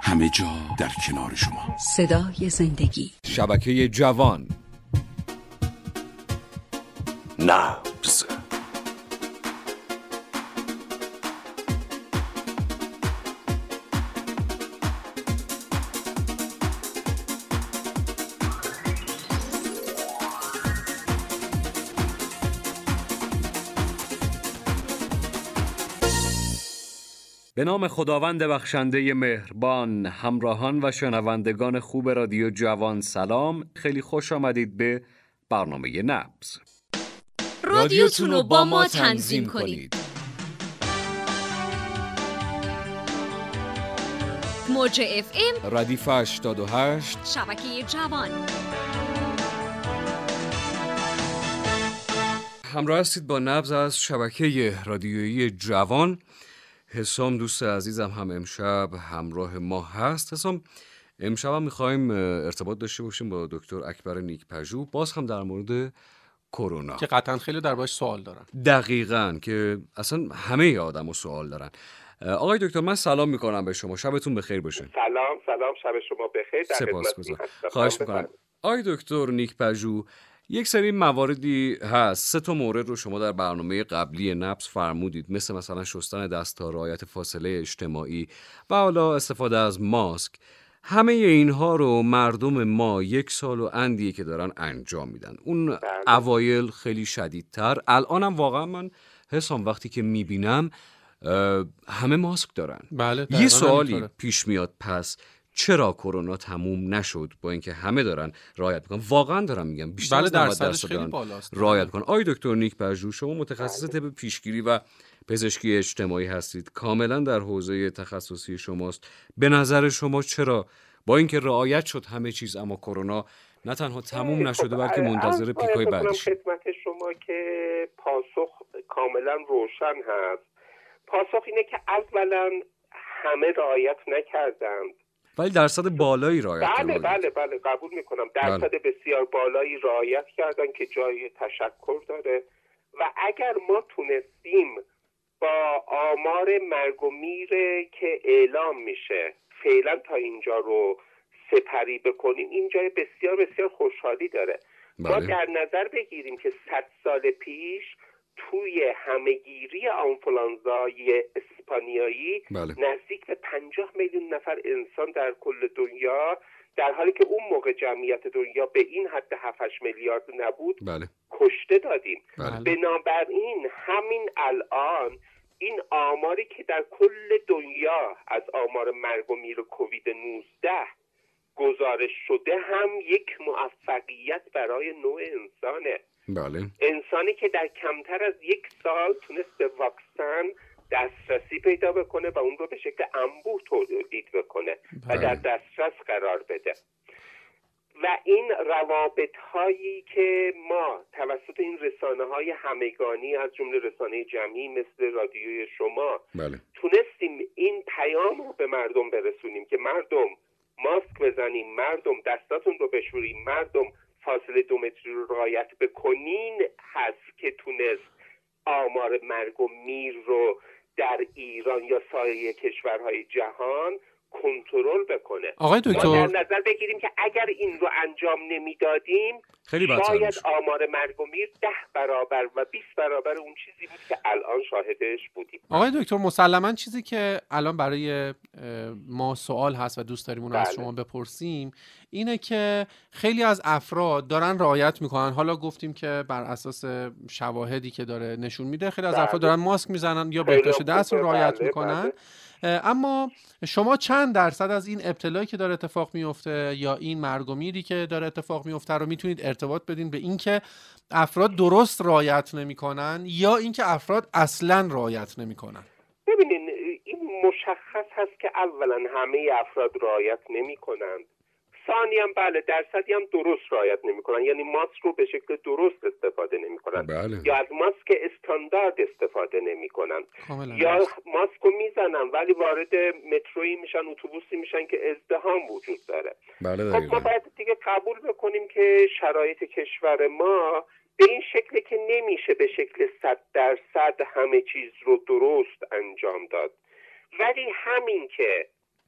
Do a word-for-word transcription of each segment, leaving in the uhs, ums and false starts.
همه جا در کنار شما. صدای زندگی. شبکه جوان. نبض. به نام خداوند بخشنده مهربان، همراهان و شنوندگان خوب رادیو جوان سلام. خیلی خوش آمدید به برنامه نبض. رادیوتون رو با ما تنظیم کنید. موج اف ام ردیف هشتاد و هشت، شبکه جوان. همراه هستید با نبض از شبکه رادیویی جوان. حسام دوست عزیزم هم امشب همراه ما هست. حسام، امشب هم میخوایم ارتباط داشته باشیم با دکتر اکبر نیک‌پژوه، باز هم در مورد کرونا که قطعا خیلی دربارش سوال دارن. دقیقاً، که اصلا همه آدمو سوال دارن. آقای دکتر، من سلام میکنم به شما، شبتون بخیر باشه. سلام سلام، شب شما بخیر. سپاسگزارم. خواهش میکنم. آقای دکتر نیک‌پژوه، یک سری مواردی هست، سه تا مورد رو شما در برنامه قبلی نبض فرمودید، مثل مثلا شستن دست‌ها، رعایت فاصله اجتماعی و حالا استفاده از ماسک. همه اینها رو مردم ما یک سال و اندیه که دارن انجام میدن. اون اوایل خیلی شدیدتر، الانم واقعا من حسام وقتی که میبینم همه ماسک دارن. بله، یه سوالی پیش میاد، پس چرا کرونا تموم نشد با اینکه همه دارن رعایت میکنن؟ واقعا دارم میگم بیشتر بله، از نود درصدش درصد خیلی بالاست. رعایت میکنن. آقای دکتر نیک‌پژوه، شما متخصص طب پیشگیری و پزشکی اجتماعی هستید، کاملا در حوزه تخصصی شماست. به نظر شما چرا با اینکه رعایت شد همه چیز، اما کرونا نه تنها تموم نشده بلکه منتظر پیکای بعدیش؟ خدمت شما که پاسخ کاملا روشن هست. پاسخ اینه که اولا همه رعایت نکردند، ولی درصد بالایی رعایت بله کردن. بله بله قبول میکنم، درصد بله. بسیار بالایی رعایت کردن که جای تشکر داره. و اگر ما تونستیم با آمار مرگ و میر که اعلام میشه فعلا تا اینجا رو سپری بکنیم، این جای بسیار بسیار خوشحالی داره. بله. ما در نظر بگیریم که صد سال پیش توی همهگیری آنفولانزای اسپانیایی بله. نزدیک به پنجاه میلیون نفر انسان در کل دنیا، در حالی که اون موقع جمعیت دنیا به این حد هفت هشت میلیارد نبود بله. کشته دادیم. بله. بنابراین همین الان این آماری که در کل دنیا از آمار مرگ و میر کووید نوزده گزارش شده هم یک موفقیت برای نوع انسانه. بله. انسانی که در کمتر از یک سال تونست به واکسن دسترسی پیدا بکنه و اون رو به شکل انبوه تولید بکنه بله. و در دسترس قرار بده. و این روابط هایی که ما توسط این رسانه های همگانی از جمله رسانه جمعی مثل رادیوی شما بله. تونستیم این پیام رو به مردم برسونیم که مردم ماسک بزنیم، مردم دستاتون رو بشوریم، مردم فاصله دو متری رو رعایت بکنین، هست که تونست آمار مرگ و میر رو در ایران یا سایر کشورهای جهان کنترل بکنه. آقای دکتر، ما در نظر بگیریم که اگر این رو انجام نمیدادیم شاید آمار مرگ و میر ده برابر و بیست برابر اون چیزی بود که الان شاهدش بودیم. آقای دکتر، مسلماً چیزی که الان برای ما سوال هست و دوست داریم اون بله. از شما بپرسیم اینه که خیلی از افراد دارن رعایت میکنن. حالا گفتیم که بر اساس شواهدی که داره نشون میده خیلی از بله. افراد دارن ماسک میزنن یا بهداشت دست رو رعایت بله. میکنن بله. اما شما چند درصد از این ابتلایی که داره اتفاق میفته یا این مرگ و میری که داره اتفاق میفته رو میتونید ارتباط بدین به این که افراد درست رعایت نمیکنن یا اینکه افراد اصلا رعایت نمیکنن؟ ببینین، این مشخص هست که اولا همه افراد رعایت نمیکنن، ثانیاً بله درصدی هم درست رعایت نمیکنن، یعنی ماسک رو به شکل درست استفاده نمیکنن بله. یا از ماسک استاندارد استفاده نمیکنن یا ماسک رو میزنن ولی وارد مترویی میشن، اتوبوسی میشن که ازدحام وجود داره. بله خب ما باید دیگه قبول بکنیم که شرایط کشور ما به این شکل که نمیشه به شکل صد درصد همه چیز رو درست انجام داد، ولی همین که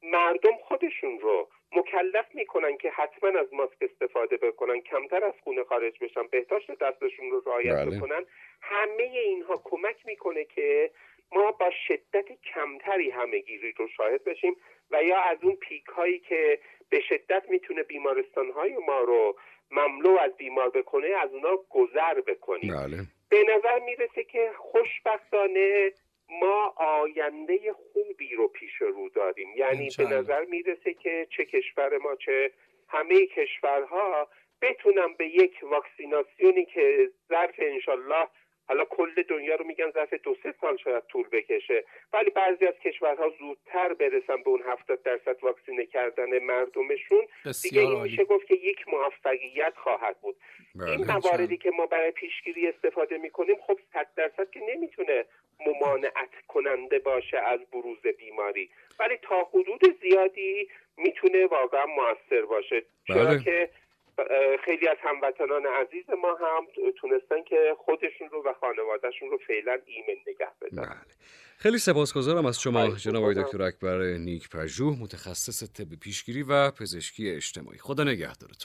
مردم خودشون رو مکلف میکنن که حتما از ماسک استفاده بکنن، کمتر از خونه خارج بشن، بهداشت دستشون رو رعایت بله. بکنن، همه اینها کمک میکنه که ما با شدت کمتری همه‌گیری رو شاهد بشیم و یا از اون پیک هایی که به شدت میتونه بیمارستان های ما رو مملو از بیمار بکنه از اونا گذر بکنیم. بله. به نظر میرسه که خوشبختانه ما آینده خوبی رو پیش رو داریم، یعنی به نظر میرسه که چه کشور ما چه همه کشورها بتونن به یک واکسیناسیونی که ظرف انشالله، حالا کل دنیا رو میگن ظرف دو سه سال شاید طول بکشه، ولی بعضی از کشورها زودتر برسن به اون هفتاد درصد واکسینه کردن مردمشون، دیگه این میشه گفت که یک موفقیت خواهد بود. بله. این مواردی که ما برای پیشگیری استفاده میکنیم خب صد درصد که نمیتونه ممانعت کننده باشه از بروز بیماری، ولی تا حدود زیادی میتونه واقعا موثر باشه. چرا بله. که خیلی از هموطنان عزیز ما هم تونستن که خودشون رو و خانوادهشون رو فعلا ایمن نگه بدارن. بله. خیلی سپاسگزارم از شما جناب آقای دکتر اکبر نیک پژوه، متخصص طب پیشگیری و پزشکی اجتماعی. خدا نگهدارتون.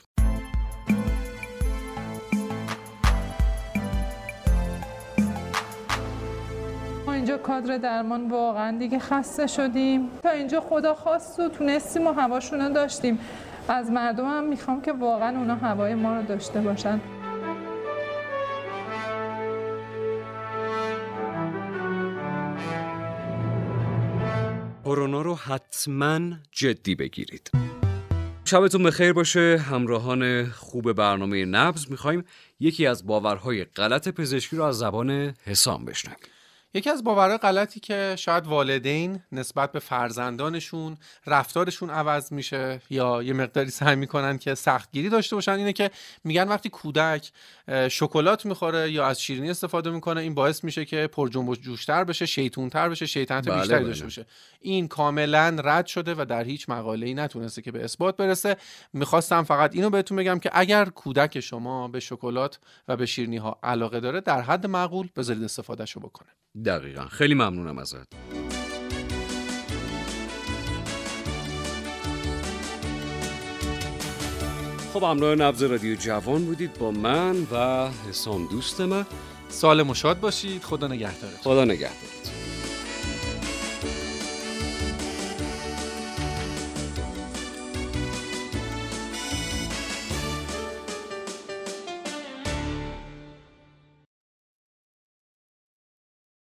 ما اینجا کادر درمان واقعا دیگه خسته شدیم. تا اینجا خدا خواست و تونستیم و هواشون رو داشتیم. از مردم هم میخوام که واقعا اونا هوای ما رو داشته باشن. کرونا رو حتما جدی بگیرید. شبتون بخیر باشه همراهان خوب برنامه نبض. میخوایم یکی از باورهای غلط پزشکی رو از زبان حسام بشنویم. یکی از باورهای غلطی که شاید والدین نسبت به فرزندانشون رفتارشون عوض میشه یا یه مقداری سعی میکنن که سختگیری داشته باشن اینه که میگن وقتی کودک شکلات میخوره یا از شیرینی استفاده میکنه این باعث میشه که پر جنب و جوشتر بشه، شیطونتر بشه، شیطنت بله بیشتری بله. داشته باشه. این کاملا رد شده و در هیچ مقاله‌ای نتونسته که به اثبات برسه. میخواستم فقط اینو بهتون بگم که اگر کودک شما به شکلات و به شیرینی ها علاقه داره در حد معقول بذارید استفادهشو بکنه. دقیقاً. خیلی ممنونم ازت. خب همراه نبض رادیو جوان بودید با من و حسام دوست من. سالم و شاد باشید. خدا نگهدارتون. خدا نگهدارت.